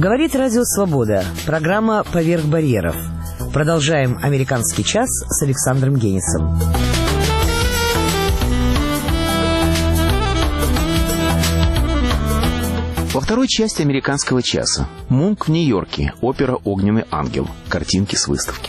Говорит Радио Свобода. Программа «Поверх барьеров». Продолжаем «Американский час» с Александром Генисом. Во второй части «Американского часа» Мунк в Нью-Йорке, опера «Огненный ангел», картинки с выставки.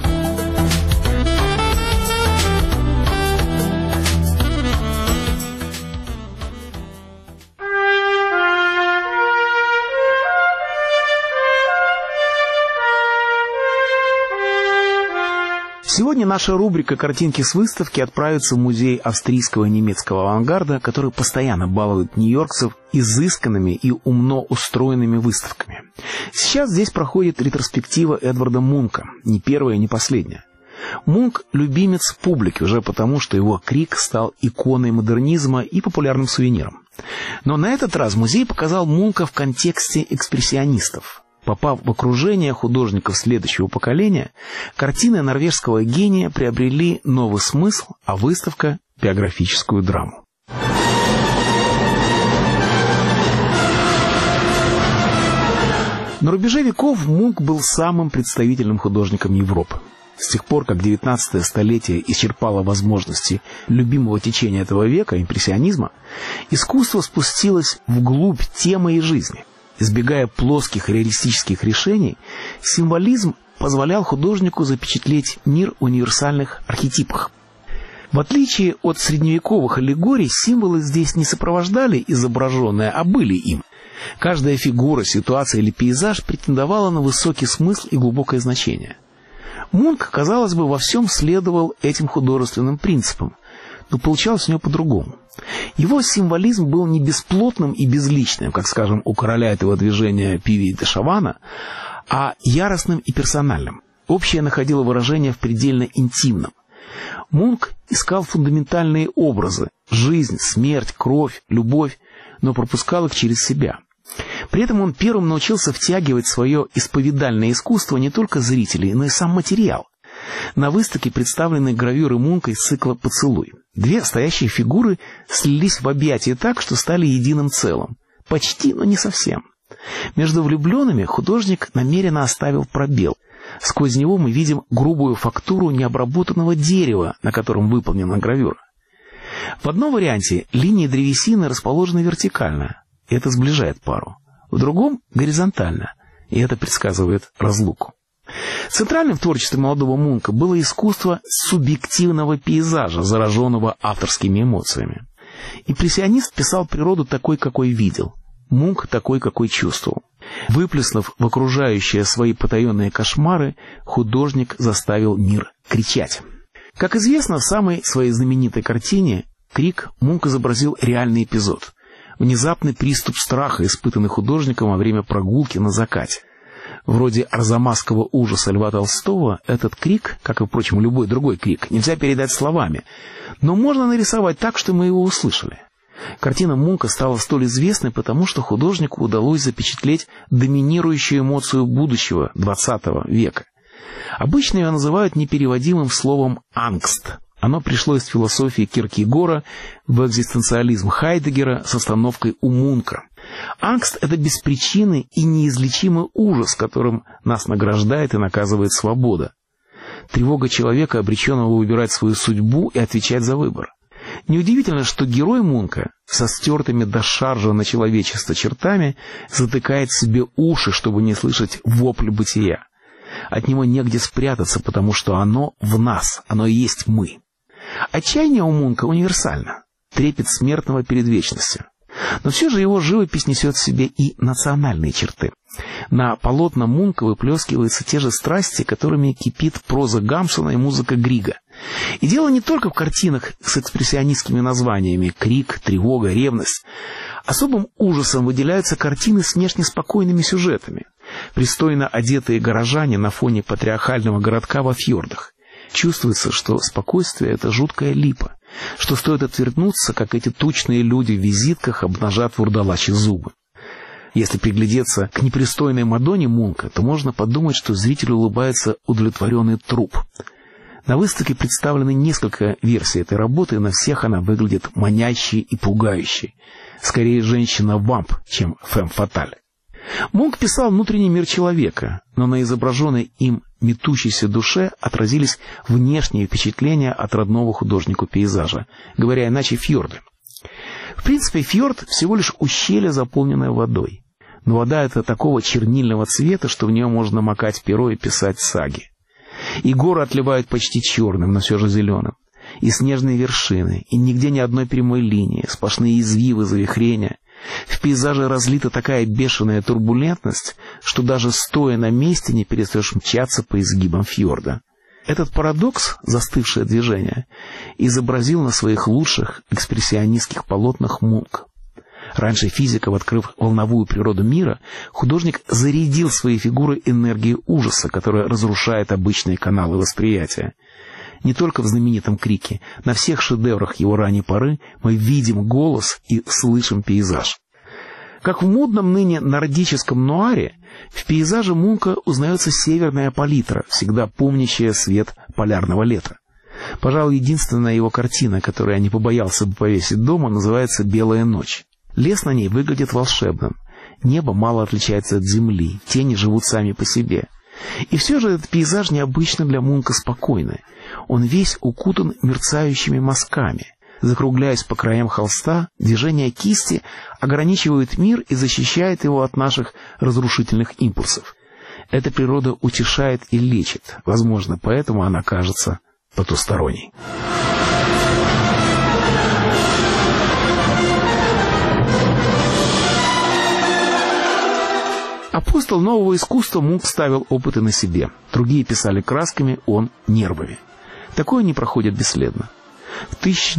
Сегодня наша рубрика «Картинки с выставки» отправится в музей австрийского и немецкого авангарда, который постоянно балует нью-йоркцев изысканными и умно устроенными выставками. Сейчас здесь проходит ретроспектива Эдварда Мунка, не первая, не последняя. Мунк – любимец публики уже потому, что его крик стал иконой модернизма и популярным сувениром. Но на этот раз музей показал Мунка в контексте экспрессионистов. Попав в окружение художников следующего поколения, картины норвежского гения приобрели новый смысл, а выставка – биографическую драму. На рубеже веков Мунк был самым представительным художником Европы. С тех пор, как 19-е столетие исчерпало возможности любимого течения этого века, импрессионизма, искусство спустилось вглубь темы и жизни. Избегая плоских реалистических решений, символизм позволял художнику запечатлеть мир в универсальных архетипах. В отличие от средневековых аллегорий, символы здесь не сопровождали изображенное, а были им. Каждая фигура, ситуация или пейзаж претендовала на высокий смысл и глубокое значение. Мунк, казалось бы, во всем следовал этим художественным принципам, но получалось у него по-другому. Его символизм был не бесплотным и безличным, как, скажем, у короля этого движения Пиви де Шавана, а яростным и персональным. Общее находило выражение в предельно интимном. Мунк искал фундаментальные образы – жизнь, смерть, кровь, любовь, но пропускал их через себя. При этом он первым научился втягивать в свое исповедальное искусство не только зрителей, но и сам материал. На выставке представлены гравюры Мунка из цикла «Поцелуй». Две стоящие фигуры слились в объятия так, что стали единым целым. Почти, но не совсем. Между влюбленными художник намеренно оставил пробел. Сквозь него мы видим грубую фактуру необработанного дерева, на котором выполнена гравюра. В одном варианте линии древесины расположены вертикально, и это сближает пару. В другом – горизонтально, и это предсказывает разлуку. Центральным в творчестве молодого Мунка было искусство субъективного пейзажа, зараженного авторскими эмоциями. Импрессионист писал природу такой, какой видел. Мунк такой, какой чувствовал. Выплеснув в окружающее свои потаенные кошмары, художник заставил мир кричать. Как известно, в самой своей знаменитой картине «Крик» Мунк изобразил реальный эпизод. Внезапный приступ страха, испытанный художником во время прогулки на закате. Вроде арзамасского ужаса Льва Толстого, этот крик, как и, впрочем, любой другой крик, нельзя передать словами, но можно нарисовать так, что мы его услышали. Картина Мунка стала столь известной, потому что художнику удалось запечатлеть доминирующую эмоцию будущего XX века. Обычно ее называют непереводимым словом «ангст». Оно пришло из философии Киркегора в экзистенциализм Хайдеггера с остановкой у Мунка. Ангст – это беспричинный и неизлечимый ужас, которым нас награждает и наказывает свобода. Тревога человека, обреченного выбирать свою судьбу и отвечать за выбор. Неудивительно, что герой Мунка со стертыми до шаржа на человечество чертами затыкает себе уши, чтобы не слышать вопль бытия. От него негде спрятаться, потому что оно в нас, оно и есть мы. Отчаяние у Мунка универсально, трепет смертного перед вечностью. Но все же его живопись несет в себе и национальные черты. На полотна Мунка выплескиваются те же страсти, которыми кипит проза Гамсуна и музыка Грига. И дело не только в картинах с экспрессионистскими названиями «Крик», «Тревога», «Ревность». Особым ужасом выделяются картины с внешне спокойными сюжетами. Пристойно одетые горожане на фоне патриархального городка во фьордах. Чувствуется, что спокойствие – это жуткая липа, что стоит отвернуться, как эти тучные люди в визитках обнажат вурдалачьи зубы. Если приглядеться к непристойной Мадонне Мунка, то можно подумать, что зрителю улыбается удовлетворенный труп. На выставке представлены несколько версий этой работы, и на всех она выглядит манящей и пугающей. Скорее женщина-вамп, чем фemme-фаталь. Мунк писал внутренний мир человека, но на изображенной им метущейся душе отразились внешние впечатления от родного художнику пейзажа, говоря иначе, фьорды. В принципе, фьорд всего лишь ущелье, заполненное водой. Но вода эта такого чернильного цвета, что в нее можно макать перо и писать саги. И горы отливают почти черным, но все же зеленым. И снежные вершины, и нигде ни одной прямой линии, сплошные извивы, завихрения. В пейзаже разлита такая бешеная турбулентность, что даже стоя на месте не перестаешь мчаться по изгибам фьорда. Этот парадокс, застывшее движение, изобразил на своих лучших экспрессионистских полотнах Мунк. Раньше физиков, открыв волновую природу мира, художник зарядил свои фигуры энергией ужаса, которая разрушает обычные каналы восприятия. Не только в знаменитом «Крике», на всех шедеврах его ранней поры мы видим голос и слышим пейзаж. Как в модном ныне нордическом нуаре, в пейзаже Мунка узнается северная палитра, всегда помнящая свет полярного лета. Пожалуй, единственная его картина, которую я не побоялся бы повесить дома, называется «Белая ночь». Лес на ней выглядит волшебным. Небо мало отличается от земли, тени живут сами по себе. И все же этот пейзаж необычно для Мунка спокойный. Он весь укутан мерцающими мазками. Закругляясь по краям холста, движения кисти ограничивают мир и защищают его от наших разрушительных импульсов. Эта природа утешает и лечит. Возможно, поэтому она кажется потусторонней. Апостол нового искусства Мунк ставил опыты на себе. Другие писали красками, он нервами. Такое не проходит бесследно. В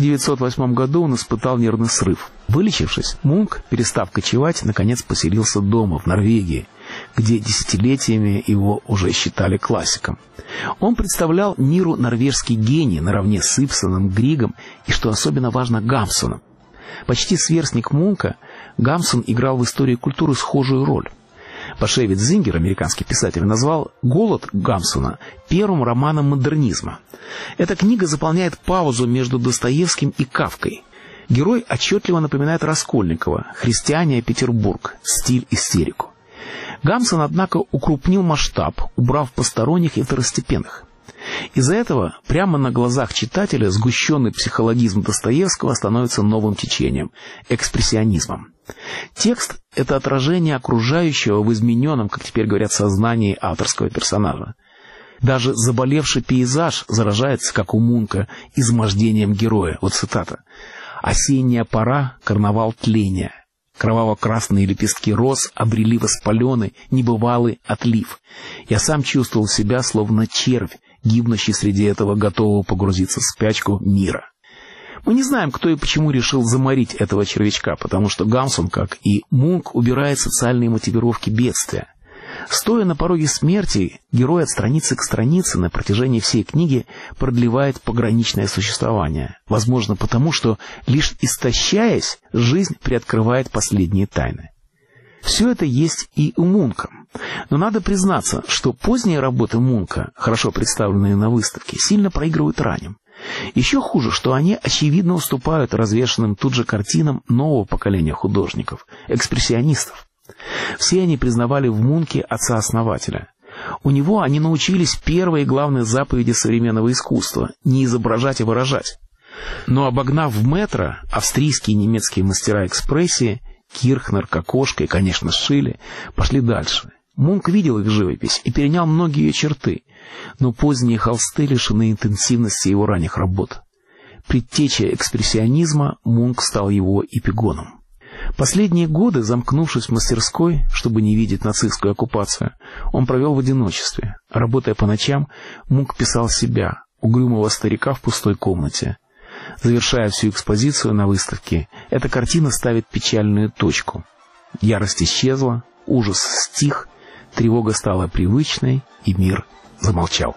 1908 году он испытал нервный срыв. Вылечившись, Мунк, перестав кочевать, наконец поселился дома, в Норвегии, где десятилетиями его уже считали классиком. Он представлял миру норвежский гений наравне с Ибсеном, Григом и, что особенно важно, Гамсуном. Почти сверстник Мунка, Гамсун играл в истории культуры схожую роль. Башевец Зингер, американский писатель, назвал «Голод» Гамсуна первым романом модернизма. Эта книга заполняет паузу между Достоевским и Кафкой. Герой отчетливо напоминает Раскольникова, «Христиане, Петербург», стиль истерику. Гамсун, однако, укрупнил масштаб, убрав посторонних и второстепенных. Из-за этого прямо на глазах читателя сгущенный психологизм Достоевского становится новым течением – экспрессионизмом. Текст – это отражение окружающего в измененном, как теперь говорят, сознании авторского персонажа. Даже заболевший пейзаж заражается, как у Мунка, измождением героя. Вот цитата. «Осенняя пора, карнавал тления. Кроваво-красные лепестки роз обрели воспаленный, небывалый отлив. Я сам чувствовал себя, словно червь, гибнущий среди этого готового погрузиться в спячку мира». Мы не знаем, кто и почему решил заморить этого червячка, потому что Гамсун, как и Мунк, убирает социальные мотивировки бедствия. Стоя на пороге смерти, герой от страницы к странице на протяжении всей книги продлевает пограничное существование. Возможно, потому что, лишь истощаясь, жизнь приоткрывает последние тайны. Все это есть и у Мунка. Но надо признаться, что поздние работы Мунка, хорошо представленные на выставке, сильно проигрывают ранним. Еще хуже, что они очевидно уступают развешанным тут же картинам нового поколения художников, экспрессионистов. Все они признавали в Мунке отца-основателя. У него они научились первой и главной заповеди современного искусства – не изображать, а выражать. Но обогнав Метра, австрийские и немецкие мастера экспрессии, Кирхнер, Кокошка и, конечно, Шилле, пошли дальше. Мунк видел их живопись и перенял многие ее черты, но поздние холсты лишены интенсивности его ранних работ. Предтеча экспрессионизма, Мунк стал его эпигоном. Последние годы, замкнувшись в мастерской, чтобы не видеть нацистскую оккупацию, он провел в одиночестве. Работая по ночам, Мунк писал себя, угрюмого старика в пустой комнате. Завершая всю экспозицию на выставке, эта картина ставит печальную точку. Ярость исчезла, ужас стих, тревога стала привычной, и мир замолчал.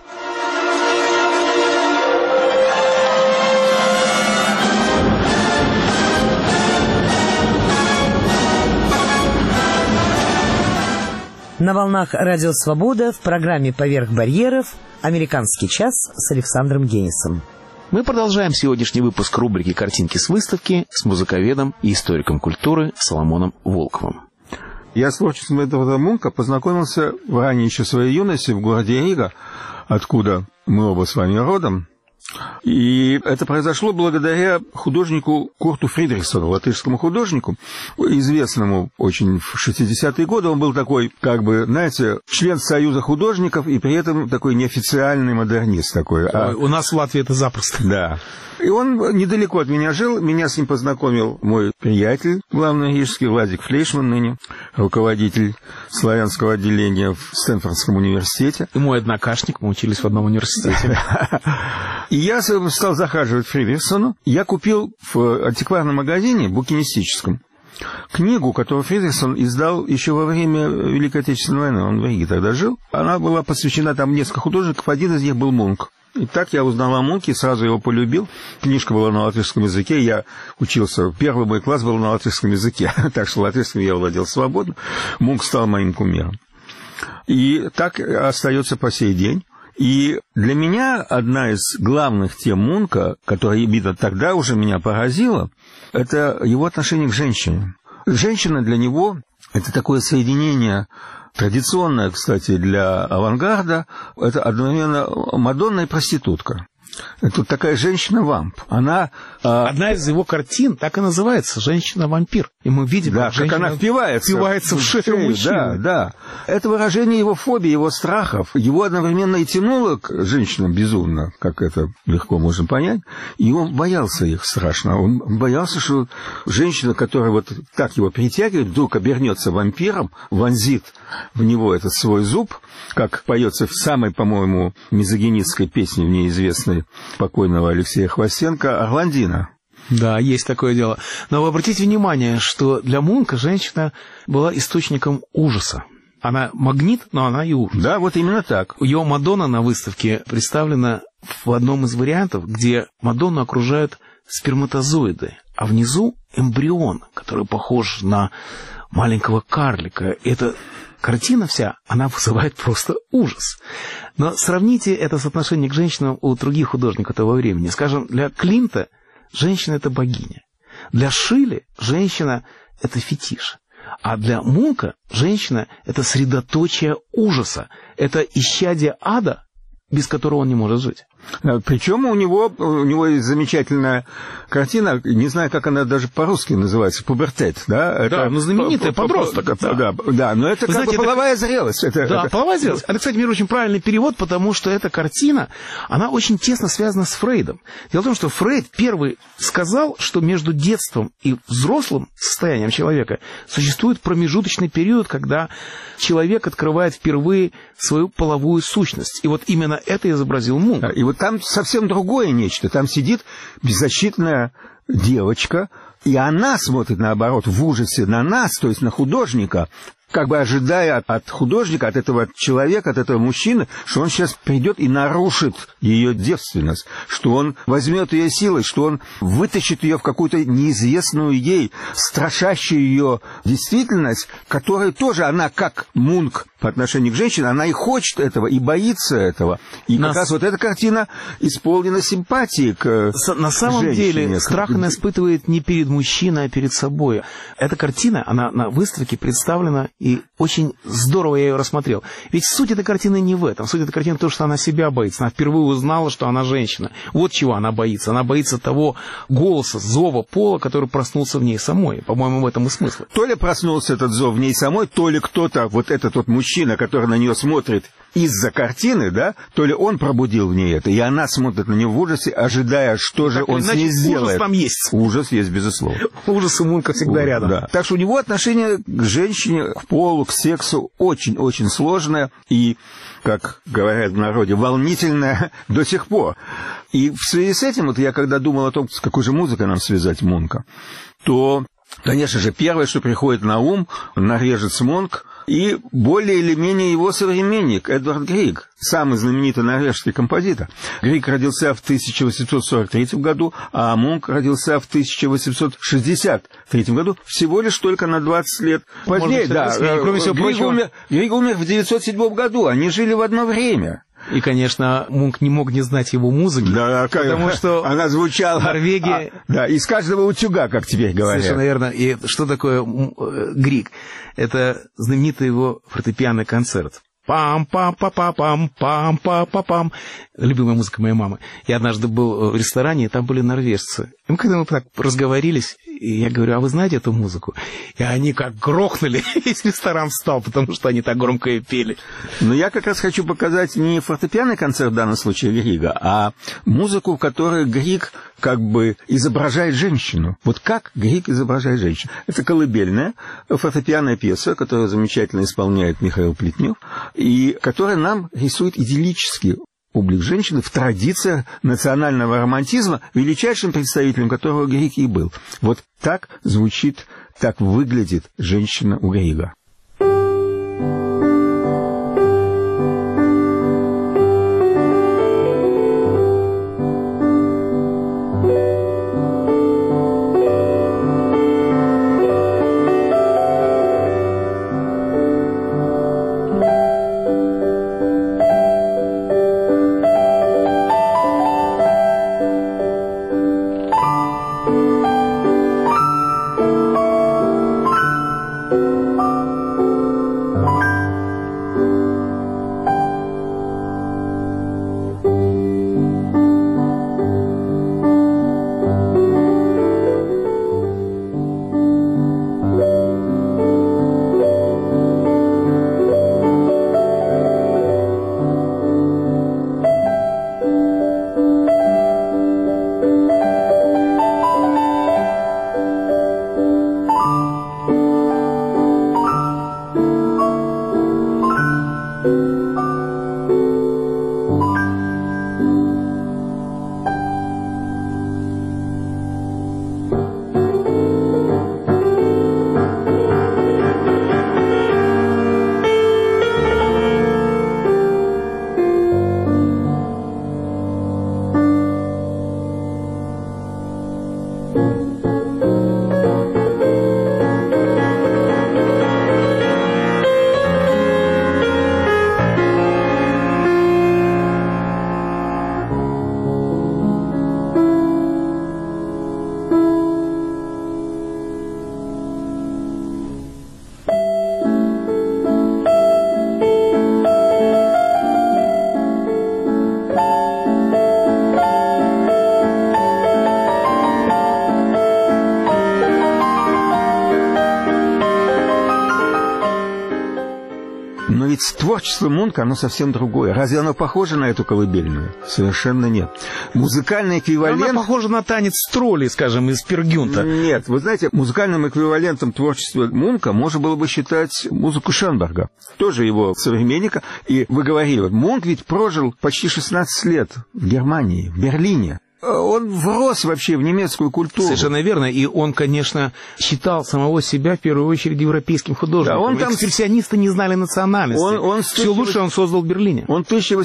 На волнах Радио Свобода в программе «Поверх барьеров» «Американский час» с Александром Генисом. Мы продолжаем сегодняшний выпуск рубрики «Картинки с выставки» с музыковедом и историком культуры Соломоном Волковым. Я с творчеством Эдварда Мунка познакомился в ранней еще своей юности в городе Рига, откуда мы оба с вами родом. И это произошло благодаря художнику Курту Фридрихсону, латышскому художнику, известному очень в 60-е годы. Он был такой, как бы, знаете, член Союза художников и при этом такой неофициальный модернист такой. У нас в Латвии это запросто. Да. И он недалеко от меня жил. Меня с ним познакомил мой приятель, главный рижский, Владик Флейшман, ныне руководитель славянского отделения в Стэнфордском университете. И мой однокашник, мы учились в одном университете. И я стал захаживать к Фридрихсону. Я купил в антикварном магазине, букинистическом, книгу, которую Фридрихсон издал еще во время Великой Отечественной войны. Он в Риге тогда жил. Она была посвящена там несколько художников. Один из них был Мунк. И так я узнал о Мунке, сразу его полюбил. Книжка была на латышском языке, я учился, первый мой класс был на латышском языке, так что латышским я владел свободно. Мунк стал моим кумиром. И так остается по сей день. И для меня одна из главных тем Мунка, которая, видно, тогда уже меня поразила, это его отношение к женщине. Женщина для него – это такое соединение, традиционное, кстати, для авангарда, это одновременно Мадонна и проститутка. Это такая женщина-вамп. Она... Одна из его картин так и называется «Женщина-вампир». И мы видим, да, как она впивается в шею мужчины. Да. Это выражение его фобии, его страхов. Его одновременно и тянуло к женщинам безумно, как это легко можно понять. И он боялся их страшно. Он боялся, что женщина, которая вот так его притягивает, вдруг обернется вампиром, вонзит в него этот свой зуб, как поется в самой, по-моему, мизогинистской песне, в ней известной, покойного Алексея Хвостенко, «Орландина». Да, есть такое дело. Но вы обратите внимание, что для Мунка женщина была источником ужаса. Она магнит, но она и ужас. Да, вот именно так. Ее Мадонна на выставке представлена в одном из вариантов, где Мадонну окружают сперматозоиды, а внизу эмбрион, который похож на маленького карлика. Эта картина вся, она вызывает просто ужас. Но сравните это соотношение к женщинам у других художников того времени. Скажем, для Климта женщина – это богиня. Для Шиле женщина – это фетиш. А для Мунка женщина – это средоточие ужаса. Это исчадие ада, без которого он не может жить. Причем у него есть замечательная картина, не знаю, как она даже по-русски называется, «Пубертет». Да, да, ну знаменитая подросток. Да, но это, знаете, половая зрелость. Половая зрелость. Это, кстати, очень правильный перевод, потому что эта картина, она очень тесно связана с Фрейдом. Дело в том, что Фрейд первый сказал, что между детством и взрослым состоянием человека существует промежуточный период, когда человек открывает впервые свою половую сущность. И вот именно это изобразил Мунк. И вот там совсем другое нечто. Там сидит беззащитная девочка, и она смотрит, наоборот, в ужасе на нас, то есть на художника, как бы ожидая от художника, от этого человека, от этого мужчины, что он сейчас придет и нарушит ее девственность, что он возьмет ее силой, что он вытащит ее в какую-то неизвестную ей, страшащую ее действительность, которая тоже, она как Мунк по отношению к женщине, она и хочет этого, и боится этого. И как раз вот эта картина исполнена симпатией к На самом женщине. деле страх она испытывает не перед мужчиной, а перед собой. Эта картина, она на выставке представлена, и очень здорово я ее рассмотрел. Ведь суть этой картины не в этом. Суть этой картины в том, что она себя боится. Она впервые узнала, что она женщина. Вот чего она боится. Она боится того голоса, зова пола, который проснулся в ней самой. По-моему, в этом и смысл. То ли проснулся этот зов в ней самой, то ли кто-то, вот этот вот мужчина, который на нее смотрит из-за картины, да, то ли он пробудил в ней это, и она смотрит на него в ужасе, ожидая, что же он с ней сделает. Ужас там есть. Ужас есть, безусловно. Ужас у Мунка всегда рядом. Да. Так что у него отношение к женщине, к полу, к сексу очень-очень сложное и, как говорят в народе, волнительное до сих пор. И в связи с этим, вот я когда думал о том, с какой же музыкой нам связать Мунка, то, конечно же, первое, что приходит на ум, норвежец Мунк и более или менее его современник Эдвард Григ, самый знаменитый норвежский композитор. Григ родился в 1843 году, а Мунк родился в 1863 году, всего лишь только на 20 лет позднее. Да, кроме всего прочего. Григ умер в 1907 году, они жили в одно время. И, конечно, Мунк не мог не знать его музыки, да, потому что она звучала... Норвегия... да, из каждого утюга, как теперь говорят. Совершенно верно. И что такое Грик? Это знаменитый его фортепианный концерт. Пам-пам-па-па-пам, любимая музыка моей мамы. Я однажды был в ресторане, и там были норвежцы. И когда мы так разговорились, и я говорю, а вы знаете эту музыку? И они как грохнули, весь ресторан встал, потому что они так громко и пели. Но я как раз хочу показать не фортепианный концерт в данном случае Грига, а музыку, в которой Григ как бы изображает женщину. Вот как Григ изображает женщину. Это колыбельная фортепианная пьеса, которую замечательно исполняет Михаил Плетнев, и которая нам рисует идиллический облик женщины в традициях национального романтизма, величайшим представителем которого Григ и был. Вот так звучит, так выглядит женщина у Грига. Но ведь творчество Мунка, оно совсем другое. Разве оно похоже на эту колыбельную? Совершенно нет. Музыкальный эквивалент... Она похожа на танец троллей, скажем, из Пер Гюнта. Нет, вы знаете, музыкальным эквивалентом творчества Мунка можно было бы считать музыку Шönberga, тоже его современника. И вы говорили, вот Мунк ведь прожил почти 16 лет в Германии, в Берлине. Он врос вообще в немецкую культуру. Совершенно верно. И он, конечно, считал самого себя в первую очередь европейским художником. Да, он там... Экспрессионисты не знали национальности. Все лучше он создал в Берлине. Он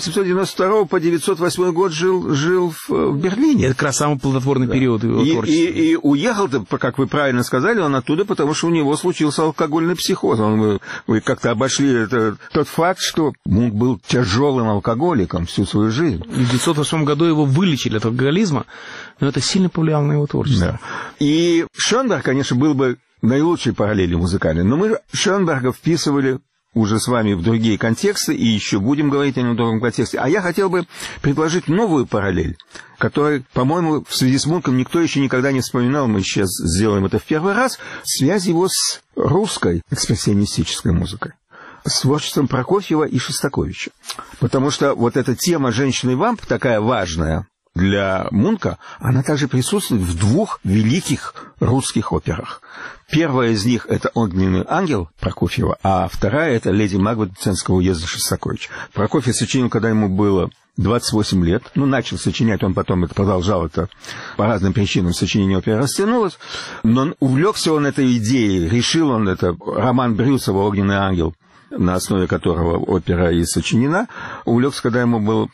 1892 по 908 год жил в Берлине. Это как раз самый плодотворный период его творчества. И уехал-то, как вы правильно сказали, он оттуда, потому что у него случился алкогольный психоз. Вы как-то обошли тот факт, что Мунк был тяжелым алкоголиком всю свою жизнь. В 1908 году его вылечили от алкоголизма. Но это сильно повлияло на его творчество. Да. И Шönberg, конечно, был бы наилучшей параллелью музыкальной, но мы Шönberga вписывали уже с вами в другие контексты, и еще будем говорить о нем в другом контексте. А я хотел бы предложить новую параллель, которая, по-моему, в связи с Мунком никто еще никогда не вспоминал, мы сейчас сделаем это в первый раз, связь его с русской экспрессионистической музыкой, с творчеством Прокофьева и Шостаковича. Потому что вот эта тема «Женщины-вамп» такая важная для Мунка, она также присутствует в двух великих русских операх. Первая из них — это «Огненный ангел» Прокофьева, а вторая — это «Леди Макбет» Ценского уезда Шостаковича. Прокофьев сочинил, когда ему было 28 лет. Начал сочинять, он потом это продолжал, это по разным причинам сочинение оперы растянулось. Но увлекся он этой идеей, решил он это, роман Брюсова «Огненный ангел», на основе которого опера и сочинена, увлекся, когда ему было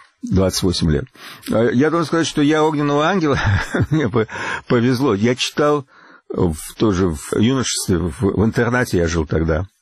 28 лет. Я должен сказать, что я «Огненного ангела» мне повезло. Я читал тоже в юношестве, в интернате я жил тогда,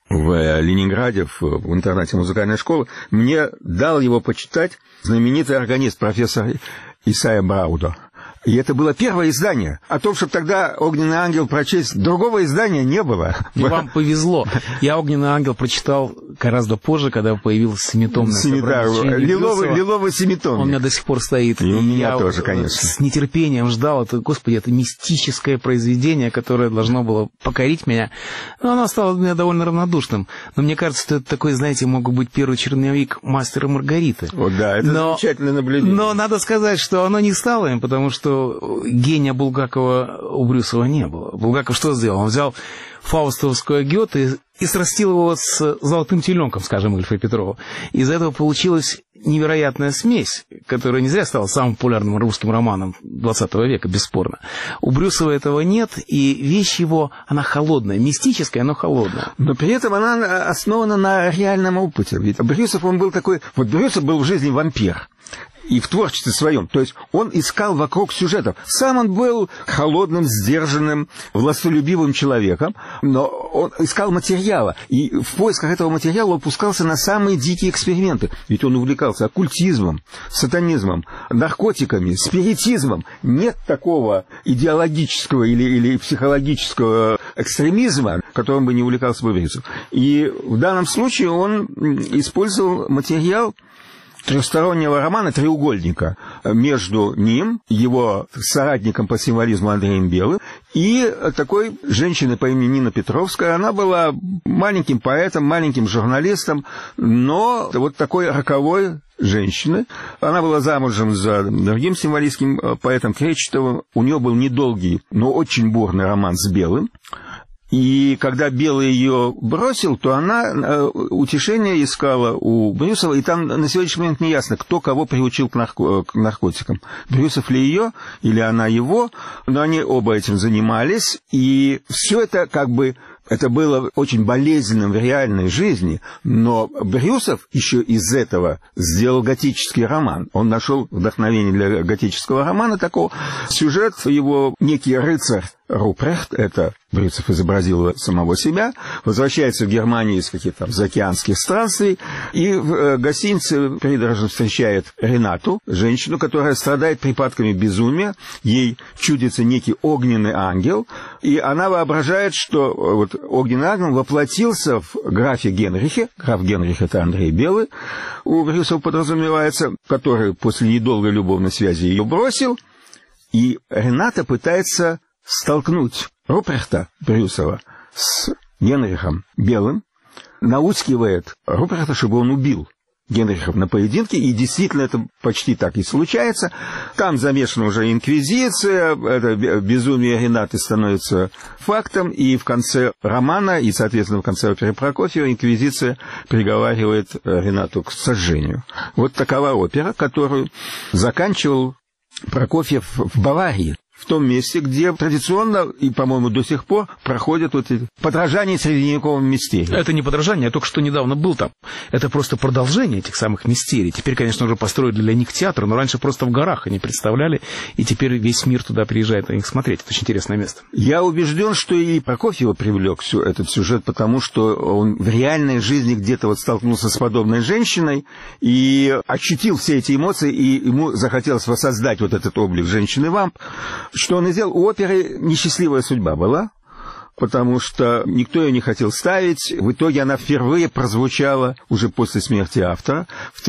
в Ленинграде, в интернате музыкальной школы, мне дал его почитать знаменитый органист профессор Исайя Браудо. И это было первое издание. О том, чтобы тогда «Огненный ангел» прочесть, другого издания не было. И вам повезло. Я «Огненный ангел» прочитал гораздо позже, когда появилось семитомное собрание. Лиловый семитомник. Он у меня до сих пор стоит. И у меня тоже, конечно. С нетерпением ждал. Господи, это мистическое произведение, которое должно было покорить меня. Но оно стало для меня довольно равнодушным. Но мне кажется, что это такой, знаете, мог быть первый черновик «Мастера и Маргариты». О, да, это замечательное наблюдение. Но надо сказать, что оно не стало им, потому что гения Булгакова у Брюсова не было. Булгаков что сделал? Он взял фаустовское Гёте и срастил его с «Золотым теленком», скажем, Ильфа Петрова. Из этого получилась невероятная смесь, которая не зря стала самым популярным русским романом XX века, бесспорно. У Брюсова этого нет, и вещь его, она холодная, мистическая, но холодная. Но при этом она основана на реальном опыте. Ведь Брюсов, он был такой... Вот Брюсов был в жизни вампир. И в творчестве своем. То есть он искал вокруг сюжетов. Сам он был холодным, сдержанным, властолюбивым человеком, но он искал материала. И в поисках этого материала он пускался на самые дикие эксперименты. Ведь он увлекался оккультизмом, сатанизмом, наркотиками, спиритизмом. Нет такого идеологического или психологического экстремизма, которым бы не увлекался бы Брюсов. И в данном случае он использовал материал трехстороннего романа «Треугольника» между ним, его соратником по символизму Андреем Белым, и такой женщиной по имени Нина Петровская. Она была маленьким поэтом, маленьким журналистом, но вот такой роковой женщины. Она была замужем за другим символистским поэтом Кречетовым. У нее был недолгий, но очень бурный роман с Белым. И когда Белый ее бросил, то она утешение искала у Брюсова, и там на сегодняшний момент не ясно, кто кого приучил к наркотикам. Брюсов ли ее, или она его, но они оба этим занимались, и все это как бы... Это было очень болезненным в реальной жизни, но Брюсов еще из этого сделал готический роман. Он нашел вдохновение для готического романа такого. Сюжет его некий рыцарь Рупрехт, это Брюсов изобразил самого себя, возвращается в Германию из каких-то там заокеанских странствий, и в гостинице придорожно встречает Ренату, женщину, которая страдает припадками безумия, ей чудится некий огненный ангел, и она воображает, что вот огненный ангел воплотился в графе Генрихе, граф Генрих — это Андрей Белый, у Брюсова подразумевается, который после недолгой любовной связи ее бросил, и Рената пытается столкнуть Рупрехта Брюсова с Генрихом Белым, наускивает Рупрехта, чтобы он убил Генриха на поединке, и действительно это почти так и случается. Там замешана уже инквизиция, это безумие Ренаты становится фактом, и в конце романа, и, соответственно, в конце оперы Прокофьева, инквизиция приговаривает Ренату к сожжению. Вот такова опера, которую заканчивал Прокофьев в Баварии, в том месте, где традиционно и, по-моему, до сих пор проходят вот эти подражания средневековым мистериям. Это не подражание, я только что недавно был там. Это просто продолжение этих самых мистерий. Теперь, конечно, уже построили для них театр, но раньше просто в горах они представляли, и теперь весь мир туда приезжает на них смотреть. Это очень интересное место. Я убежден, что и Прокофьева привлек этот сюжет, потому что он в реальной жизни где-то вот столкнулся с подобной женщиной и ощутил все эти эмоции, и ему захотелось воссоздать вот этот облик женщины-вамп. Что он и сделал? У оперы несчастливая судьба была, потому что никто ее не хотел ставить. В итоге она впервые прозвучала уже после смерти автора. В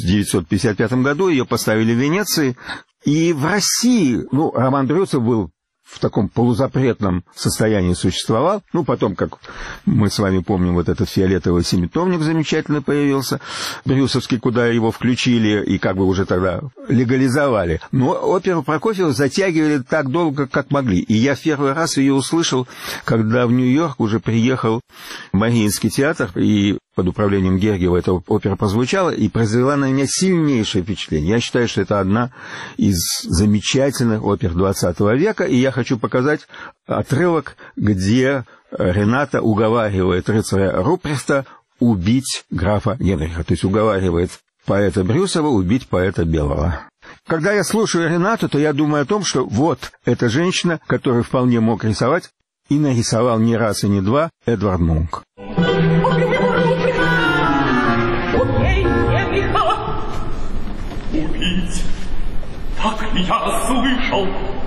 1955 году ее поставили в Венеции. И в России, роман Брюсов был в таком полузапретном состоянии существовал. Потом, как мы с вами помним, вот этот фиолетовый семитомник замечательно появился, брюсовский, куда его включили и как бы уже тогда легализовали. Но оперу Прокофьева затягивали так долго, как могли. И я в первый раз ее услышал, когда в Нью-Йорк уже приехал Мариинский театр, и под управлением Гергиева эта опера прозвучала и произвела на меня сильнейшее впечатление. Я считаю, что это одна из замечательных опер XX века, и я хочу показать отрывок, где Рената уговаривает рыцаря Рупрехта убить графа Генриха, то есть уговаривает поэта Брюсова убить поэта Белого. Когда я слушаю Ренату, то я думаю о том, что вот эта женщина, которую вполне мог рисовать, и нарисовал не раз и не два Эдвард Мунк. Так я слышал.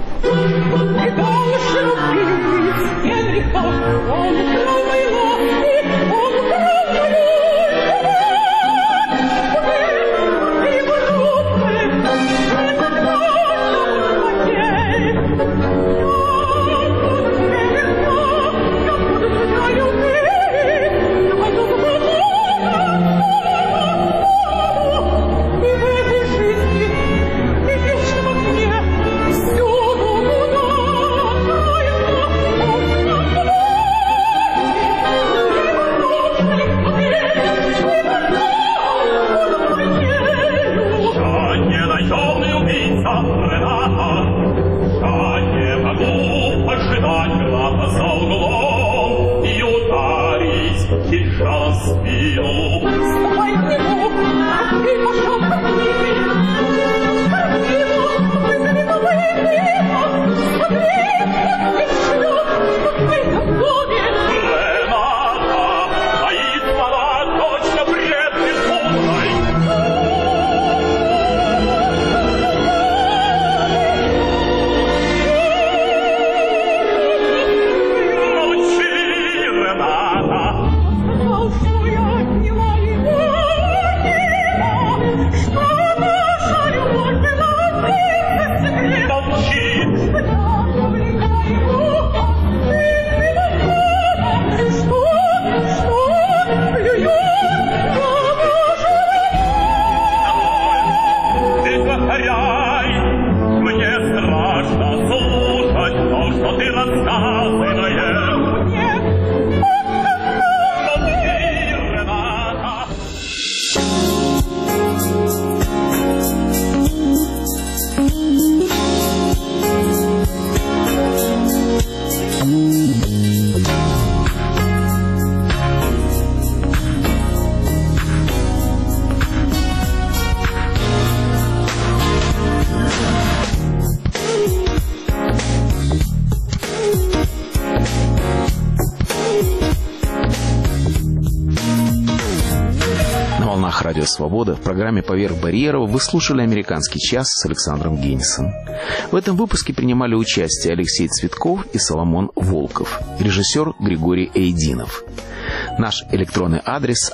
Радио «Свобода» в программе «Поверх барьеров» вы слушали «Американский час» с Александром Генисом. В этом выпуске принимали участие Алексей Цветков и Соломон Волков, режиссер Григорий Эйдинов. Наш электронный адрес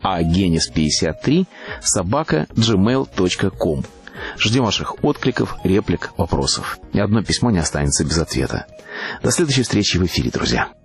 aagenis53@gmail.com. Ждем ваших откликов, реплик, вопросов. Ни одно письмо не останется без ответа. До следующей встречи в эфире, друзья.